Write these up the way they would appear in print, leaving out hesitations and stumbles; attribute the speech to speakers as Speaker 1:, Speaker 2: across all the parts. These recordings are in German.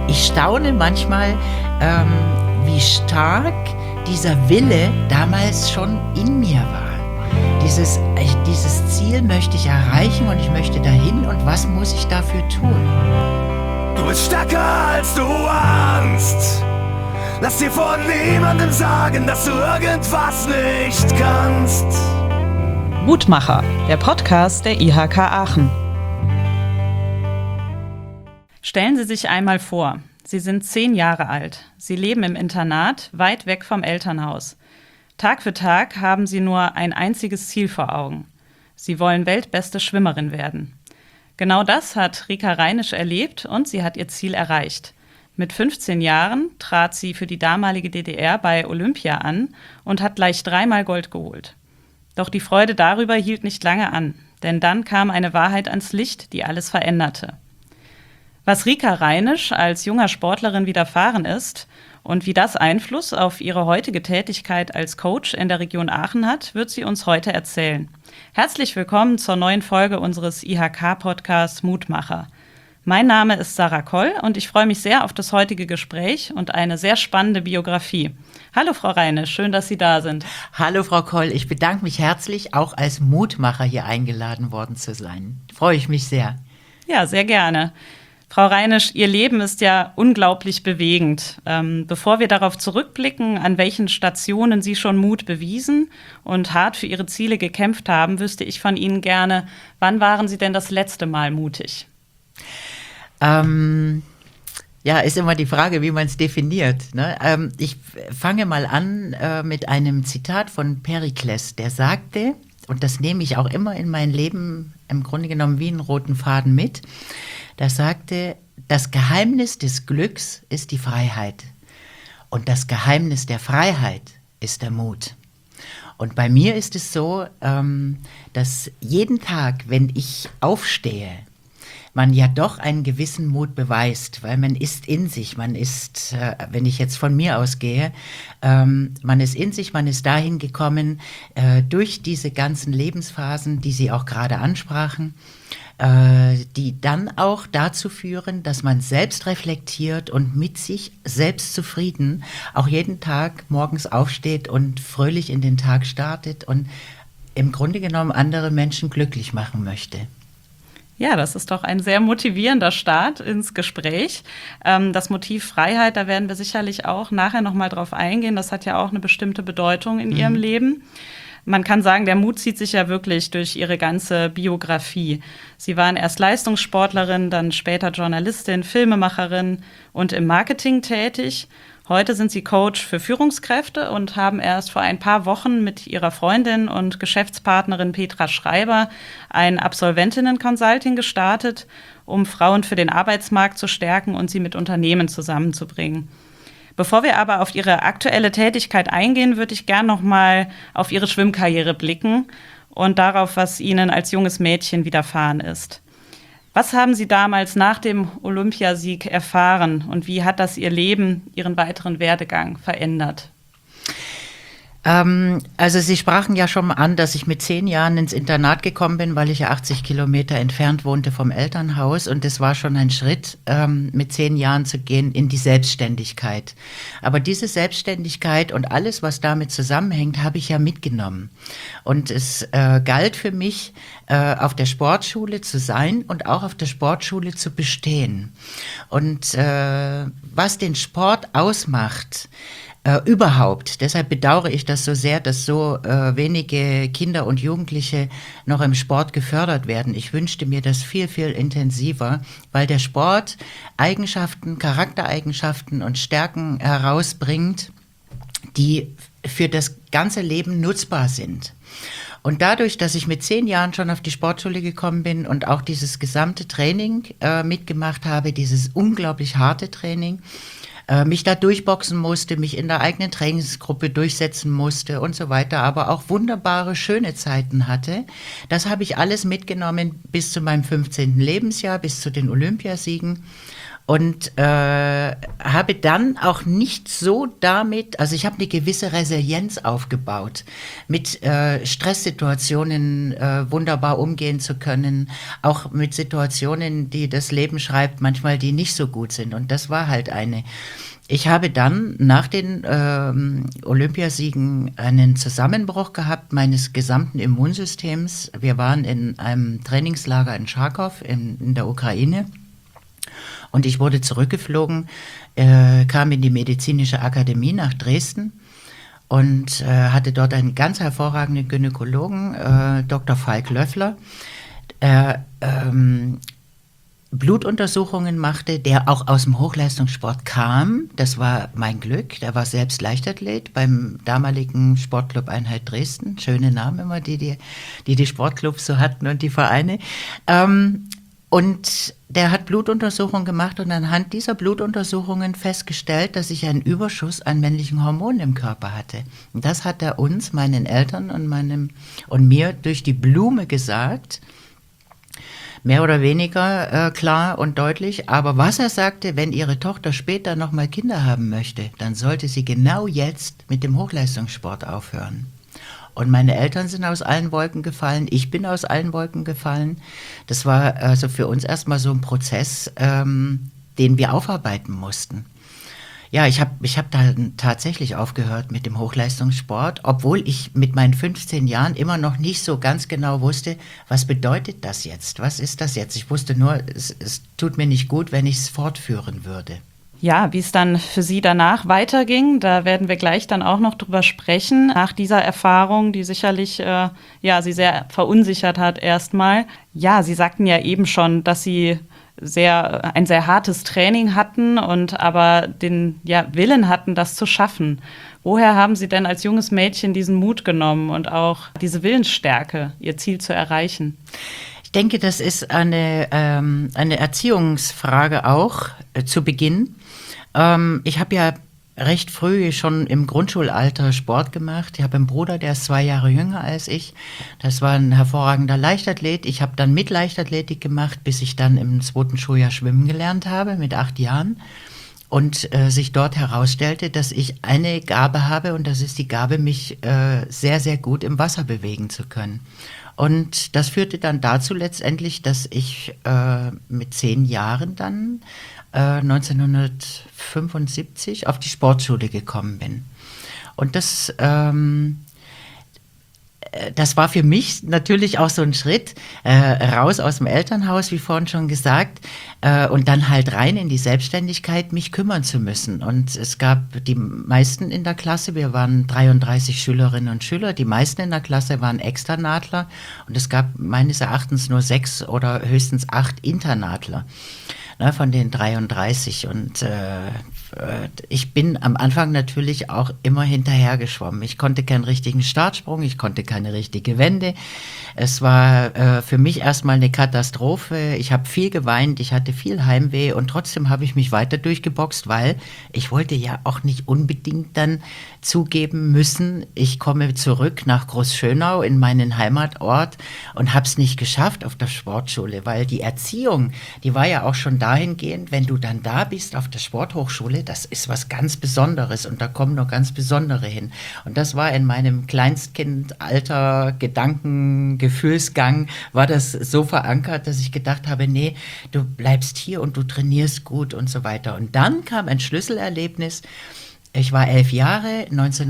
Speaker 1: Ich staune manchmal, wie stark dieser Wille damals schon in mir war. Dieses Ziel möchte ich erreichen und ich möchte dahin und was muss ich dafür tun?
Speaker 2: Du bist stärker als du ahnst. Lass dir von niemandem sagen, dass du irgendwas nicht kannst.
Speaker 3: Mutmacher, der Podcast der IHK Aachen. Stellen Sie sich einmal vor, Sie sind 10 Jahre alt. Sie leben im Internat, weit weg vom Elternhaus. Tag für Tag haben Sie nur ein einziges Ziel vor Augen. Sie wollen weltbeste Schwimmerin werden. Genau das hat Rika Reinisch erlebt und sie hat ihr Ziel erreicht. Mit 15 Jahren trat sie für die damalige DDR bei Olympia an und hat gleich 3-mal Gold geholt. Doch die Freude darüber hielt nicht lange an, denn dann kam eine Wahrheit ans Licht, die alles veränderte. Was Rika Reinisch als junger Sportlerin widerfahren ist und wie das Einfluss auf ihre heutige Tätigkeit als Coach in der Region Aachen hat, wird sie uns heute erzählen. Herzlich willkommen zur neuen Folge unseres IHK-Podcasts Mutmacher. Mein Name ist Sarah Koll und ich freue mich sehr auf das heutige Gespräch und eine sehr spannende Biografie. Hallo Frau Reinisch, schön, dass Sie da sind.
Speaker 1: Hallo Frau Koll, ich bedanke mich herzlich, auch als Mutmacher hier eingeladen worden zu sein. Freue ich mich sehr.
Speaker 3: Ja, sehr gerne. Frau Reinisch, Ihr Leben ist ja unglaublich bewegend. Bevor wir darauf zurückblicken, an welchen Stationen Sie schon Mut bewiesen und hart für Ihre Ziele gekämpft haben, wüsste ich von Ihnen gerne, wann waren Sie denn das letzte Mal mutig?
Speaker 1: Ja, ist immer die Frage, wie man es definiert, ne? Ich fange mal an mit einem Zitat von Perikles, der sagte, und das nehme ich auch immer in mein Leben im Grunde genommen wie einen roten Faden mit, der sagte, das Geheimnis des Glücks ist die Freiheit und das Geheimnis der Freiheit ist der Mut. Und bei mir ist es so, dass jeden Tag, wenn ich aufstehe, man ja doch einen gewissen Mut beweist, weil man ist in sich, man ist, wenn ich jetzt von mir ausgehe, man ist in sich, man ist dahin gekommen, durch diese ganzen Lebensphasen, die Sie auch gerade ansprachen, die dann auch dazu führen, dass man selbst reflektiert und mit sich selbst zufrieden auch jeden Tag morgens aufsteht und fröhlich in den Tag startet und im Grunde genommen andere Menschen glücklich machen möchte.
Speaker 3: Ja, das ist doch ein sehr motivierender Start ins Gespräch. Das Motiv Freiheit, da werden wir sicherlich auch nachher noch mal drauf eingehen. Das hat ja auch eine bestimmte Bedeutung in Ihrem Leben. Man kann sagen, der Mut zieht sich ja wirklich durch Ihre ganze Biografie. Sie waren erst Leistungssportlerin, dann später Journalistin, Filmemacherin und im Marketing tätig. Heute sind Sie Coach für Führungskräfte und haben erst vor ein paar Wochen mit Ihrer Freundin und Geschäftspartnerin Petra Schreiber ein Absolventinnen-Consulting gestartet, um Frauen für den Arbeitsmarkt zu stärken und sie mit Unternehmen zusammenzubringen. Bevor wir aber auf Ihre aktuelle Tätigkeit eingehen, würde ich gern noch mal auf Ihre Schwimmkarriere blicken und darauf, was Ihnen als junges Mädchen widerfahren ist. Was haben Sie damals nach dem Olympiasieg erfahren und wie hat das Ihr Leben, Ihren weiteren Werdegang verändert?
Speaker 1: Also Sie sprachen ja schon mal an, dass ich mit 10 Jahren ins Internat gekommen bin, weil ich ja 80 Kilometer entfernt wohnte vom Elternhaus und das war schon ein Schritt, mit 10 Jahren zu gehen in die Selbstständigkeit. Aber diese Selbstständigkeit und alles, was damit zusammenhängt, habe ich ja mitgenommen. Und es galt für mich, auf der Sportschule zu sein und auch auf der Sportschule zu bestehen. Und was den Sport ausmacht, überhaupt. Deshalb bedauere ich das so sehr, dass so wenige Kinder und Jugendliche noch im Sport gefördert werden. Ich wünschte mir das viel, viel intensiver, weil der Sport Eigenschaften, Charaktereigenschaften und Stärken herausbringt, die für das ganze Leben nutzbar sind. Und dadurch, dass ich mit 10 Jahren schon auf die Sportschule gekommen bin und auch dieses gesamte Training mitgemacht habe, dieses unglaublich harte Training, mich da durchboxen musste, mich in der eigenen Trainingsgruppe durchsetzen musste und so weiter, aber auch wunderbare, schöne Zeiten hatte. Das habe ich alles mitgenommen bis zu meinem 15. Lebensjahr, bis zu den Olympiasiegen. Und habe dann auch nicht so damit, also ich habe eine gewisse Resilienz aufgebaut, mit Stresssituationen wunderbar umgehen zu können, auch mit Situationen, die das Leben schreibt, manchmal die nicht so gut sind. Und das war halt eine. Ich habe dann nach den Olympiasiegen einen Zusammenbruch gehabt meines gesamten Immunsystems. Wir waren in einem Trainingslager in Charkow in der Ukraine. Und ich wurde zurückgeflogen, kam in die Medizinische Akademie nach Dresden und hatte dort einen ganz hervorragenden Gynäkologen, Dr. Falk Löffler, der Blutuntersuchungen machte, der auch aus dem Hochleistungssport kam. Das war mein Glück. Der war selbst Leichtathlet beim damaligen Sportclub Einheit Dresden. Schöne Namen immer, die Sportclubs so hatten und die Vereine. Und der hat Blutuntersuchungen gemacht und anhand dieser Blutuntersuchungen festgestellt, dass ich einen Überschuss an männlichen Hormonen im Körper hatte. Und das hat er uns, meinen Eltern und mir durch die Blume gesagt, mehr oder weniger klar und deutlich. Aber was er sagte, wenn ihre Tochter später nochmal Kinder haben möchte, dann sollte sie genau jetzt mit dem Hochleistungssport aufhören. Und meine Eltern sind aus allen Wolken gefallen, ich bin aus allen Wolken gefallen. Das war also für uns erstmal so ein Prozess, den wir aufarbeiten mussten. Ja, ich hab da tatsächlich aufgehört mit dem Hochleistungssport, obwohl ich mit meinen 15 Jahren immer noch nicht so ganz genau wusste, was bedeutet das jetzt? Was ist das jetzt? Ich wusste nur, es tut mir nicht gut, wenn ich es fortführen würde.
Speaker 3: Ja, wie es dann für Sie danach weiterging, da werden wir gleich dann auch noch drüber sprechen. Nach dieser Erfahrung, die sicherlich Sie sehr verunsichert hat erstmal. Ja, Sie sagten ja eben schon, dass Sie ein sehr hartes Training hatten und aber den Willen hatten, das zu schaffen. Woher haben Sie denn als junges Mädchen diesen Mut genommen und auch diese Willensstärke, Ihr Ziel zu erreichen?
Speaker 1: Ich denke, das ist eine Erziehungsfrage auch zu Beginn. Ich habe ja recht früh schon im Grundschulalter Sport gemacht. Ich habe einen Bruder, der ist 2 Jahre jünger als ich. Das war ein hervorragender Leichtathlet. Ich habe dann mit Leichtathletik gemacht, bis ich dann im 2. Schuljahr schwimmen gelernt habe, mit 8 Jahren. Und sich dort herausstellte, dass ich eine Gabe habe und das ist die Gabe, mich sehr, sehr gut im Wasser bewegen zu können. Und das führte dann dazu letztendlich, dass ich mit 10 Jahren dann 1975 auf die Sportschule gekommen bin. Und das war für mich natürlich auch so ein Schritt raus aus dem Elternhaus, wie vorhin schon gesagt, und dann halt rein in die Selbstständigkeit, mich kümmern zu müssen. Und es gab die meisten in der Klasse, wir waren 33 Schülerinnen und Schüler, die meisten in der Klasse waren Externatler und es gab meines Erachtens nur 6 oder höchstens 8 Internatler von den 33 und ich bin am Anfang natürlich auch immer hinterher geschwommen. Ich konnte keinen richtigen Startsprung, ich konnte keine richtige Wende. Es war für mich erstmal eine Katastrophe. Ich habe viel geweint, ich hatte viel Heimweh und trotzdem habe ich mich weiter durchgeboxt, weil ich wollte ja auch nicht unbedingt dann zugeben müssen, ich komme zurück nach Großschönau in meinen Heimatort und habe es nicht geschafft auf der Sportschule, weil die Erziehung, die war ja auch schon dahingehend, wenn du dann da bist auf der Sporthochschule, das ist was ganz Besonderes und da kommen noch ganz Besondere hin. Und das war in meinem Kleinstkindalter, Gefühlsgang, war das so verankert, dass ich gedacht habe, nee, du bleibst hier und du trainierst gut und so weiter. Und dann kam ein Schlüsselerlebnis. Ich war 11 Jahre,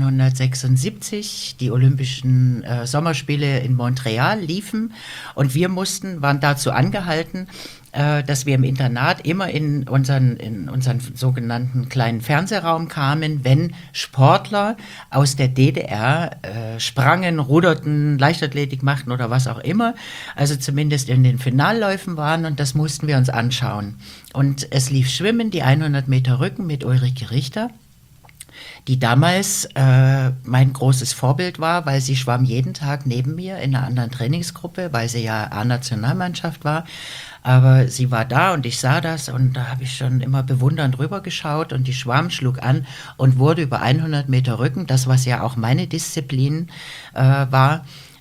Speaker 1: 1976, die Olympischen Sommerspiele in Montreal liefen und wir waren dazu angehalten, dass wir im Internat immer in unseren sogenannten kleinen Fernsehraum kamen, wenn Sportler aus der DDR sprangen, ruderten, Leichtathletik machten oder was auch immer, also zumindest in den Finalläufen waren und das mussten wir uns anschauen. Und es lief Schwimmen, die 100 Meter Rücken mit Ulrike Richter, die damals mein großes Vorbild war, weil sie schwamm jeden Tag neben mir in einer anderen Trainingsgruppe, weil sie ja A-Nationalmannschaft war. Aber sie war da und ich sah das und da habe ich schon immer bewundernd rübergeschaut und die schwamm, schlug an und wurde über 100 Meter Rücken, das was ja auch meine Disziplin war,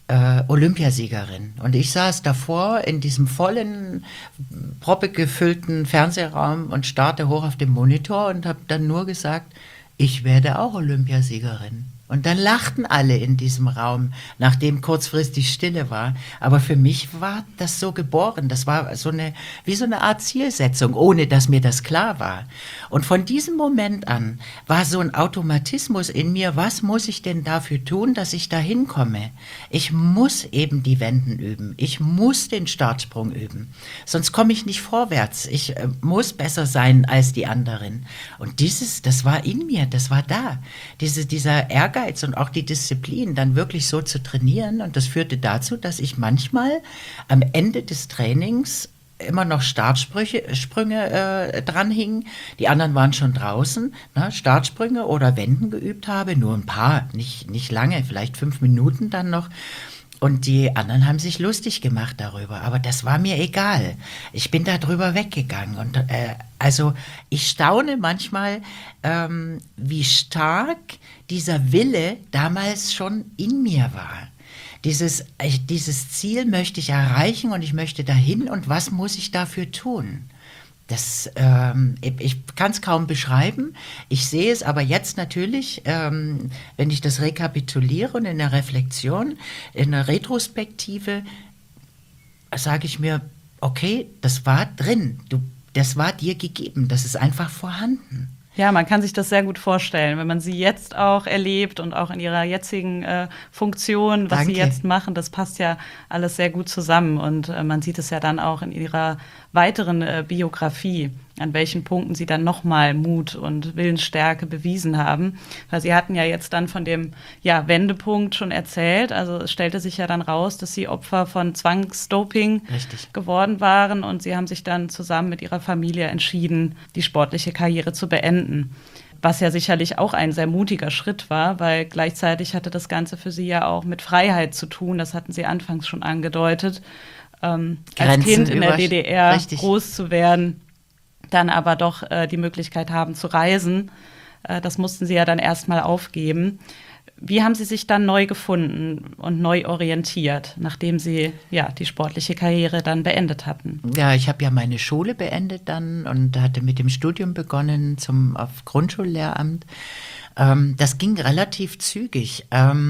Speaker 1: Olympiasiegerin. Und ich saß davor in diesem vollen, proppegefüllten Fernsehraum und starrte hoch auf den Monitor und habe dann nur gesagt, ich werde auch Olympiasiegerin. Und dann lachten alle in diesem Raum, nachdem kurzfristig Stille war. Aber für mich war das so geboren. Das war wie so eine Art Zielsetzung, ohne dass mir das klar war. Und von diesem Moment an war so ein Automatismus in mir, was muss ich denn dafür tun, dass ich da hinkomme? Ich muss eben die Wenden üben. Ich muss den Startsprung üben. Sonst komme ich nicht vorwärts. Ich muss besser sein als die anderen. Und das war in mir, das war da. Dieser Ehrgeiz und auch die Disziplin, dann wirklich so zu trainieren. Und das führte dazu, dass ich manchmal am Ende des Trainings immer noch Startsprünge dranhingen. Die anderen waren schon draußen, ne, Startsprünge oder Wenden geübt habe. Nur ein paar, nicht lange, vielleicht 5 Minuten dann noch. Und die anderen haben sich lustig gemacht darüber. Aber das war mir egal. Ich bin da drüber weggegangen. Und also ich staune manchmal, wie stark dieser Wille damals schon in mir war. Dieses Ziel möchte ich erreichen und ich möchte dahin. Und was muss ich dafür tun? Ich kann es kaum beschreiben. Ich sehe es aber jetzt natürlich, wenn ich das rekapituliere und in der Reflexion, in der Retrospektive, sage ich mir, okay, das war drin, das war dir gegeben, das ist einfach vorhanden.
Speaker 3: Ja, man kann sich das sehr gut vorstellen, wenn man sie jetzt auch erlebt und auch in ihrer jetzigen Funktion, was
Speaker 1: Danke.
Speaker 3: sie jetzt machen, das passt ja alles sehr gut zusammen. Und man sieht es ja dann auch in ihrer weiteren Biografie, an welchen Punkten sie dann nochmal Mut und Willensstärke bewiesen haben. Weil sie hatten ja jetzt dann von dem Wendepunkt schon erzählt. Also es stellte sich ja dann raus, dass sie Opfer von Zwangsdoping geworden waren. Und sie haben sich dann zusammen mit ihrer Familie entschieden, die sportliche Karriere zu beenden. Was ja sicherlich auch ein sehr mutiger Schritt war, weil gleichzeitig hatte das Ganze für sie ja auch mit Freiheit zu tun. Das hatten sie anfangs schon angedeutet. Als Kind in der DDR groß zu werden, dann aber doch die Möglichkeit haben zu reisen. Das mussten sie ja dann erstmal aufgeben. Wie haben Sie sich dann neu gefunden und neu orientiert, nachdem Sie die sportliche Karriere dann beendet hatten?
Speaker 1: Ja, ich habe ja meine Schule beendet dann und hatte mit dem Studium begonnen auf Grundschullehramt. Das ging relativ zügig.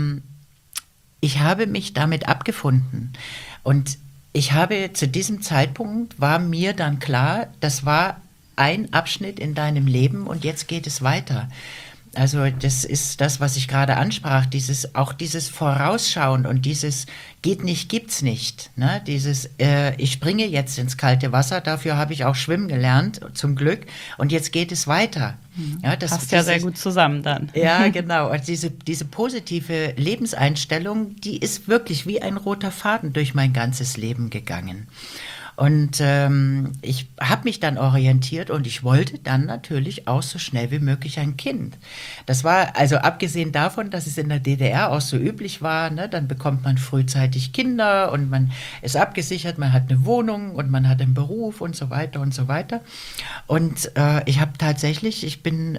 Speaker 1: Ich habe mich damit abgefunden und ich habe zu diesem Zeitpunkt war mir dann klar, das war ein Abschnitt in deinem Leben und jetzt geht es weiter. Also das ist das, was ich gerade ansprach, dieses Vorausschauen und dieses geht nicht, gibt's nicht. Ne? Ich springe jetzt ins kalte Wasser, dafür habe ich auch schwimmen gelernt, zum Glück, und jetzt geht es weiter.
Speaker 3: Ja, das passt ja sehr gut zusammen dann.
Speaker 1: Ja, genau. Und diese positive Lebenseinstellung, die ist wirklich wie ein roter Faden durch mein ganzes Leben gegangen. Und ich habe mich dann orientiert und ich wollte dann natürlich auch so schnell wie möglich ein Kind. Das war, also abgesehen davon, dass es in der DDR auch so üblich war, ne, dann bekommt man frühzeitig Kinder und man ist abgesichert, man hat eine Wohnung und man hat einen Beruf und so weiter und so weiter. Und ich bin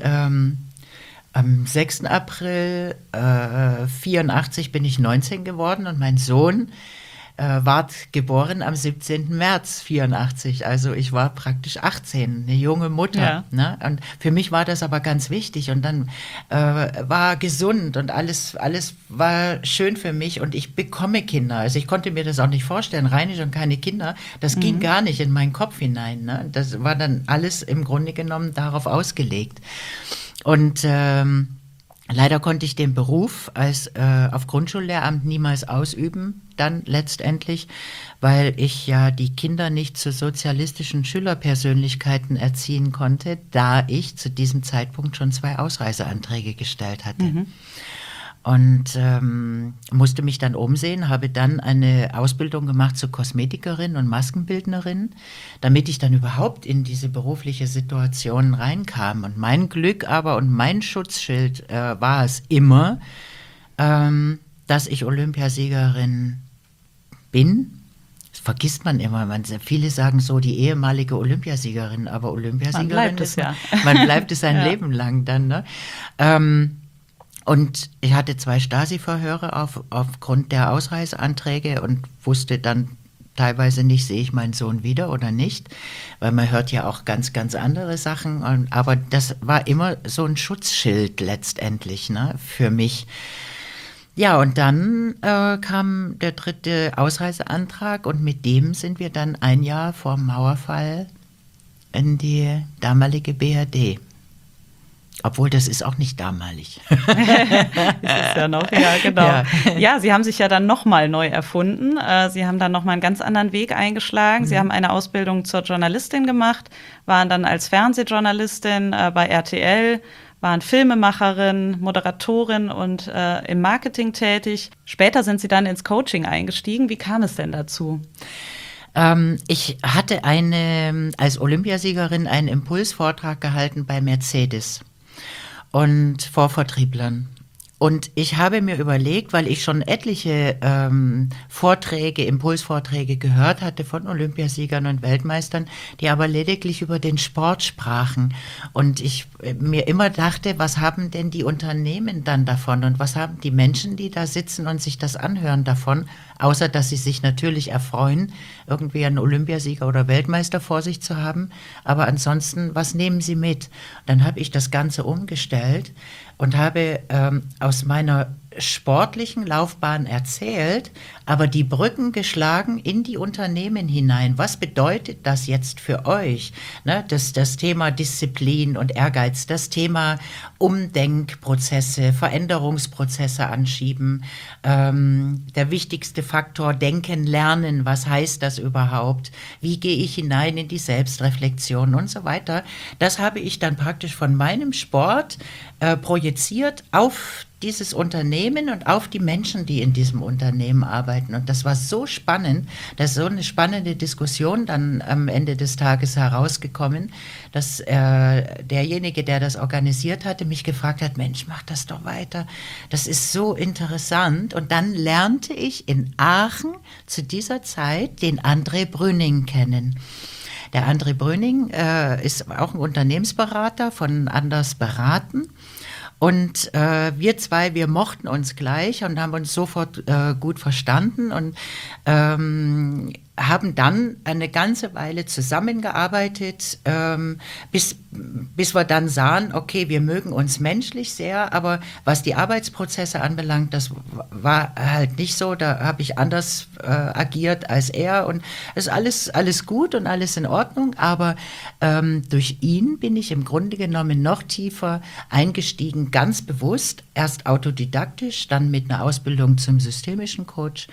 Speaker 1: am 6. April 1984 bin ich 19 geworden und mein Sohn ward geboren am 17. März 1984. Also ich war praktisch 18, eine junge Mutter. Ja. Ne? Und für mich war das aber ganz wichtig. Und dann war gesund und alles war schön für mich. Und ich bekomme Kinder. Also ich konnte mir das auch nicht vorstellen. Rheinisch und keine Kinder, das ging gar nicht in meinen Kopf hinein. Ne? Das war dann alles im Grunde genommen darauf ausgelegt. Und leider konnte ich den Beruf auf Grundschullehramt niemals ausüben, dann letztendlich, weil ich ja die Kinder nicht zu sozialistischen Schülerpersönlichkeiten erziehen konnte, da ich zu diesem Zeitpunkt schon 2 Ausreiseanträge gestellt hatte. Und musste mich dann umsehen, habe dann eine Ausbildung gemacht zur Kosmetikerin und Maskenbildnerin, damit ich dann überhaupt in diese berufliche Situation reinkam. Und mein Glück aber und mein Schutzschild war es immer, dass ich Olympiasiegerin bin. Das vergisst man immer. Viele sagen so, die ehemalige Olympiasiegerin, aber Olympiasiegerin
Speaker 3: man bleibt es ja.
Speaker 1: Man bleibt es ein Leben lang dann. Ne? Und ich hatte 2 Stasi-Verhöre aufgrund der Ausreiseanträge und wusste dann teilweise nicht, sehe ich meinen Sohn wieder oder nicht, weil man hört ja auch ganz, ganz andere Sachen. Aber das war immer so ein Schutzschild letztendlich, ne, für mich. Ja, und dann kam der 3. Ausreiseantrag und mit dem sind wir dann ein Jahr vor dem Mauerfall in die damalige BRD. Obwohl, das ist auch nicht damalig.
Speaker 3: Das ist ja noch, ja, genau. Ja. Ja, Sie haben sich ja dann nochmal neu erfunden. Sie haben dann nochmal einen ganz anderen Weg eingeschlagen. Sie haben eine Ausbildung zur Journalistin gemacht, waren dann als Fernsehjournalistin bei RTL, waren Filmemacherin, Moderatorin und im Marketing tätig. Später sind Sie dann ins Coaching eingestiegen. Wie kam es denn dazu?
Speaker 1: Ich hatte als Olympiasiegerin einen Impulsvortrag gehalten bei Mercedes und vor Vertrieblern. Und ich habe mir überlegt, weil ich schon etliche Impulsvorträge gehört hatte von Olympiasiegern und Weltmeistern, die aber lediglich über den Sport sprachen. Und ich mir immer dachte, was haben denn die Unternehmen dann davon? Und was haben die Menschen, die da sitzen und sich das anhören, davon? Außer, dass sie sich natürlich erfreuen, irgendwie einen Olympiasieger oder Weltmeister vor sich zu haben. Aber ansonsten, was nehmen sie mit? Dann habe ich das Ganze umgestellt und habe aus meiner sportlichen Laufbahn erzählt, aber die Brücken geschlagen in die Unternehmen hinein. Was bedeutet das jetzt für euch? Ne, das Thema Disziplin und Ehrgeiz, das Thema Umdenkprozesse, Veränderungsprozesse anschieben, der wichtigste Faktor, denken, lernen, was heißt das überhaupt? Wie gehe ich hinein in die Selbstreflexion und so weiter? Das habe ich dann praktisch von meinem Sport projiziert auf dieses Unternehmen und auf die Menschen, die in diesem Unternehmen arbeiten. Und das war so spannend, da ist so eine spannende Diskussion dann am Ende des Tages herausgekommen, dass derjenige, der das organisiert hatte, mich gefragt hat, Mensch, mach das doch weiter, das ist so interessant. Und dann lernte ich in Aachen zu dieser Zeit den André Brüning kennen. Der André Brüning ist auch ein Unternehmensberater von Anders Beraten. Und wir mochten uns gleich und haben uns sofort gut verstanden und haben dann eine ganze Weile zusammengearbeitet, bis wir dann sahen, okay, wir mögen uns menschlich sehr, aber was die Arbeitsprozesse anbelangt, das war halt nicht so, da habe ich anders agiert als er und es ist alles gut und alles in Ordnung, aber durch ihn bin ich im Grunde genommen noch tiefer eingestiegen, ganz bewusst, erst autodidaktisch, dann mit einer Ausbildung zum systemischen Coach,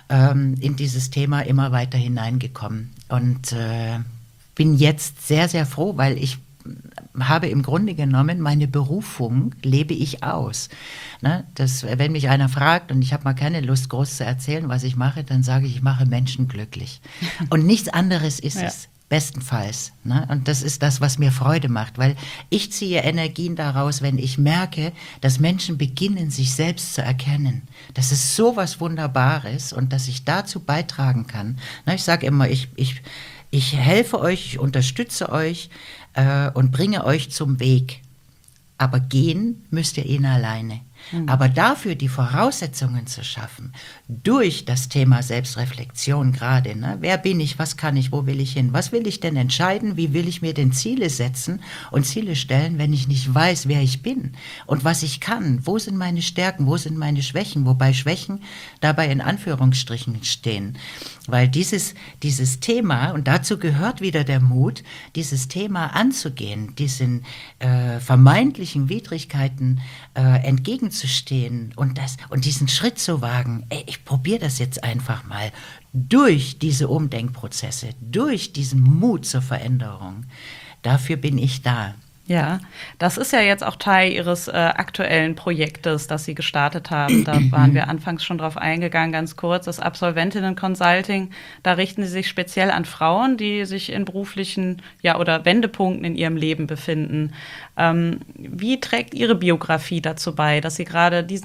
Speaker 1: in dieses Thema immer weiter hineingekommen und bin jetzt sehr, sehr froh, weil ich habe im Grunde genommen meine Berufung, lebe ich aus. Ne? Wenn mich einer fragt und ich habe mal keine Lust, groß zu erzählen, was ich mache, dann sage ich mache Menschen glücklich. Und nichts anderes ist es. Bestenfalls. Ne? Und das ist das, was mir Freude macht, weil ich ziehe Energien daraus, wenn ich merke, dass Menschen beginnen, sich selbst zu erkennen. Das ist so was Wunderbares und dass ich dazu beitragen kann. Ne? Ich sage immer, ich helfe euch, ich unterstütze euch und bringe euch zum Weg. Aber gehen müsst ihr ihn alleine. Aber dafür die Voraussetzungen zu schaffen, durch das Thema Selbstreflexion gerade, ne? Wer bin ich, was kann ich, wo will ich hin, was will ich denn entscheiden, wie will ich mir denn Ziele setzen und Ziele stellen, wenn ich nicht weiß, wer ich bin und was ich kann, wo sind meine Stärken, wo sind meine Schwächen, wobei Schwächen dabei in Anführungsstrichen stehen. Weil dieses Thema, und dazu gehört wieder der Mut, dieses Thema anzugehen, diesen vermeintlichen Widrigkeiten entgegenzustehen und diesen Schritt zu wagen, ich probiere das jetzt einfach mal, durch diese Umdenkprozesse, durch diesen Mut zur Veränderung. Dafür bin ich da.
Speaker 3: Ja, das ist ja jetzt auch Teil Ihres aktuellen Projektes, das Sie gestartet haben. Da waren wir anfangs schon drauf eingegangen, ganz kurz. Das Absolventinnen-Consulting, da richten Sie sich speziell an Frauen, die sich in beruflichen oder Wendepunkten in ihrem Leben befinden. Wie trägt Ihre Biografie dazu bei, dass Sie gerade diesen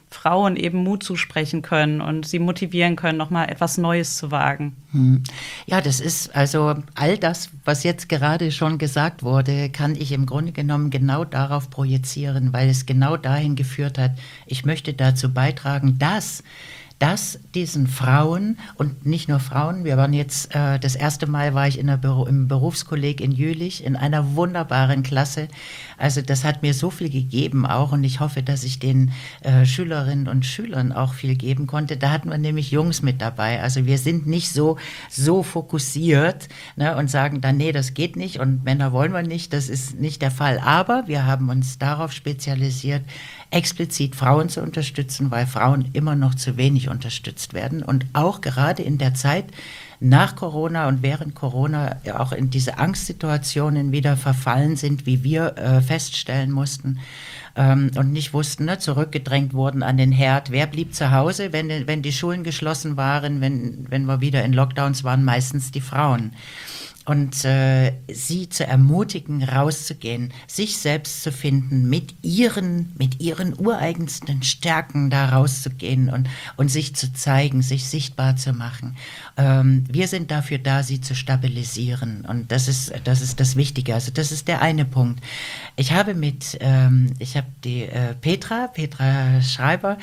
Speaker 3: Frauen eben Mut zusprechen können und sie motivieren können, nochmal etwas Neues zu wagen.
Speaker 1: Ja, das ist also all das, was jetzt gerade schon gesagt wurde, kann ich im Grunde genommen genau darauf projizieren, weil es genau dahin geführt hat. Ich möchte dazu beitragen, dass diesen Frauen und nicht nur Frauen, wir waren jetzt, das erste Mal war ich im Berufskolleg in Jülich in einer wunderbaren Klasse. Also das hat mir so viel gegeben auch und ich hoffe, dass ich den Schülerinnen und Schülern auch viel geben konnte. Da hatten wir nämlich Jungs mit dabei. Also wir sind nicht so fokussiert, ne, und sagen dann, nee, das geht nicht und Männer wollen wir nicht. Das ist nicht der Fall. Aber wir haben uns darauf spezialisiert, explizit Frauen zu unterstützen, weil Frauen immer noch zu wenig unterstützt werden und auch gerade in der Zeit nach Corona und während Corona auch in diese Angstsituationen wieder verfallen sind, wie wir feststellen mussten und nicht wussten, ne, zurückgedrängt wurden an den Herd. Wer blieb zu Hause, wenn die Schulen geschlossen waren, wenn wir wieder in Lockdowns waren, meistens die Frauen. Und sie zu ermutigen, rauszugehen, sich selbst zu finden, mit ihren ureigensten Stärken da rauszugehen und sich zu zeigen, sich sichtbar zu machen. Wir sind dafür da, sie zu stabilisieren. Und das ist das Wichtige. Also das ist der eine Punkt. Ich habe die Petra Schreiber,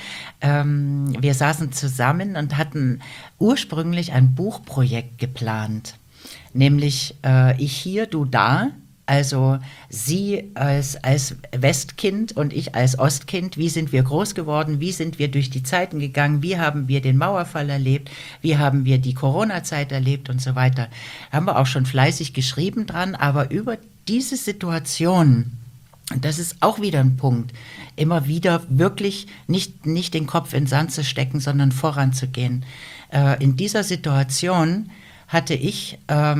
Speaker 1: wir saßen zusammen und hatten ursprünglich ein Buchprojekt geplant. Nämlich ich hier, du da, also sie als Westkind und ich als Ostkind, wie sind wir groß geworden, wie sind wir durch die Zeiten gegangen, wie haben wir den Mauerfall erlebt, wie haben wir die Corona-Zeit erlebt und so weiter. Haben wir auch schon fleißig geschrieben dran, aber über diese Situation, und das ist auch wieder ein Punkt, immer wieder wirklich nicht den Kopf in den Sand zu stecken, sondern voranzugehen. In dieser Situation hatte ich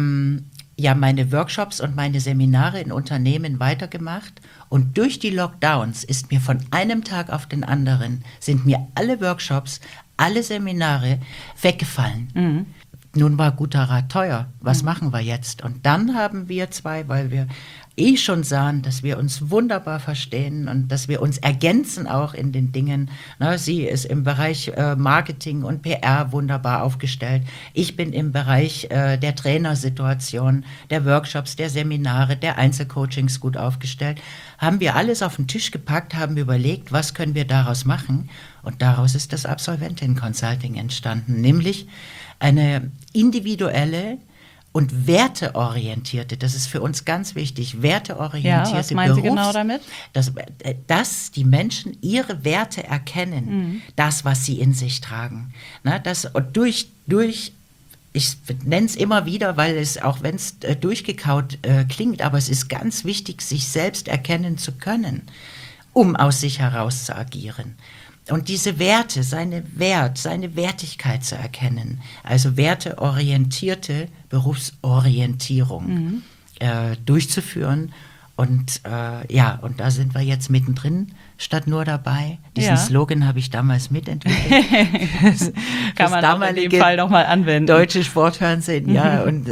Speaker 1: meine Workshops und meine Seminare in Unternehmen weitergemacht und durch die Lockdowns ist mir von einem Tag auf den anderen, sind mir alle Workshops, alle Seminare weggefallen. Mhm. Nun war guter Rat teuer. Was machen wir jetzt? Und dann haben wir zwei, weil wir schon sahen, dass wir uns wunderbar verstehen und dass wir uns ergänzen auch in den Dingen. Na, sie ist im Bereich Marketing und PR wunderbar aufgestellt. Ich bin im Bereich der Trainersituation, der Workshops, der Seminare, der Einzelcoachings gut aufgestellt. Haben wir alles auf den Tisch gepackt, haben überlegt, was können wir daraus machen? Und daraus ist das Absolventin-Consulting entstanden, nämlich eine individuelle und werteorientierte, das ist für uns ganz wichtig, werteorientierte
Speaker 3: ja, was meinen Sie genau damit?
Speaker 1: Dass die Menschen ihre Werte erkennen, das, was sie in sich tragen. Na, das durch ich nenne es immer wieder, weil es, auch wenn es durchgekaut klingt, aber es ist ganz wichtig, sich selbst erkennen zu können, um aus sich heraus zu agieren. Und diese Werte, seine Wertigkeit zu erkennen, also werteorientierte Berufsorientierung durchzuführen. Und und da sind wir jetzt mittendrin, statt nur dabei. Diesen Slogan habe ich damals mitentwickelt.
Speaker 3: Kann man auch in dem Fall nochmal anwenden.
Speaker 1: Deutsche Sportfernsehen, ja. Und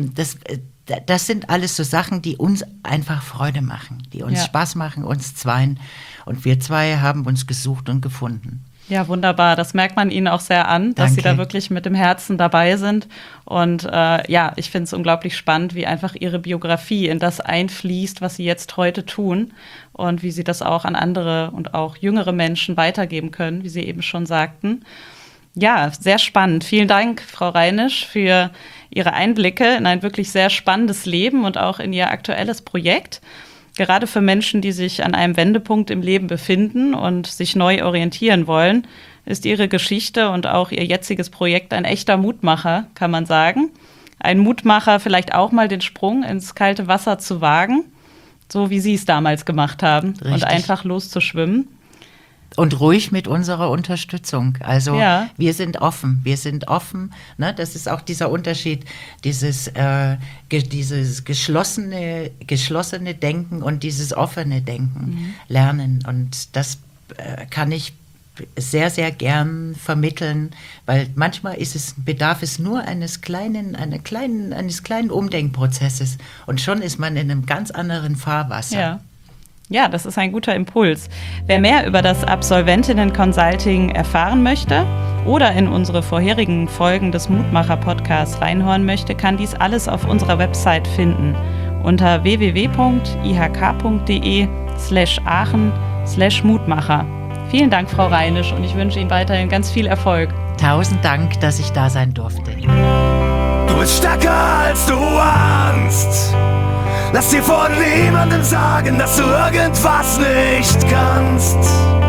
Speaker 1: das sind alles so Sachen, die uns einfach Freude machen, die uns Spaß machen, uns zweien. Und wir zwei haben uns gesucht und gefunden.
Speaker 3: Ja, wunderbar. Das merkt man Ihnen auch sehr an, dass Sie da wirklich mit dem Herzen dabei sind. Und ich finde es unglaublich spannend, wie einfach Ihre Biografie in das einfließt, was Sie jetzt heute tun und wie Sie das auch an andere und auch jüngere Menschen weitergeben können, wie Sie eben schon sagten. Ja, sehr spannend. Vielen Dank, Frau Reinisch, für Ihre Einblicke in ein wirklich sehr spannendes Leben und auch in Ihr aktuelles Projekt. Gerade für Menschen, die sich an einem Wendepunkt im Leben befinden und sich neu orientieren wollen, ist Ihre Geschichte und auch Ihr jetziges Projekt ein echter Mutmacher, kann man sagen. Ein Mutmacher, vielleicht auch mal den Sprung ins kalte Wasser zu wagen, so wie Sie es damals gemacht haben. Richtig. Und einfach loszuschwimmen.
Speaker 1: Und ruhig mit unserer Unterstützung. Also wir sind offen. Ne? Das ist auch dieser Unterschied, dieses geschlossene Denken und dieses offene Denken lernen. Und das kann ich sehr, sehr gern vermitteln, weil manchmal bedarf es nur eines kleinen Umdenkprozesses und schon ist man in einem ganz anderen Fahrwasser.
Speaker 3: Ja. Ja, das ist ein guter Impuls. Wer mehr über das Absolventinnen-Consulting erfahren möchte oder in unsere vorherigen Folgen des Mutmacher-Podcasts reinhören möchte, kann dies alles auf unserer Website finden unter www.ihk.de/Aachen/Mutmacher. Vielen Dank, Frau Reinisch, und ich wünsche Ihnen weiterhin ganz viel Erfolg.
Speaker 1: 1000 Dank, dass ich da sein durfte.
Speaker 2: Du bist stärker als du ahnst. Lass dir von niemandem sagen, dass du irgendwas nicht kannst.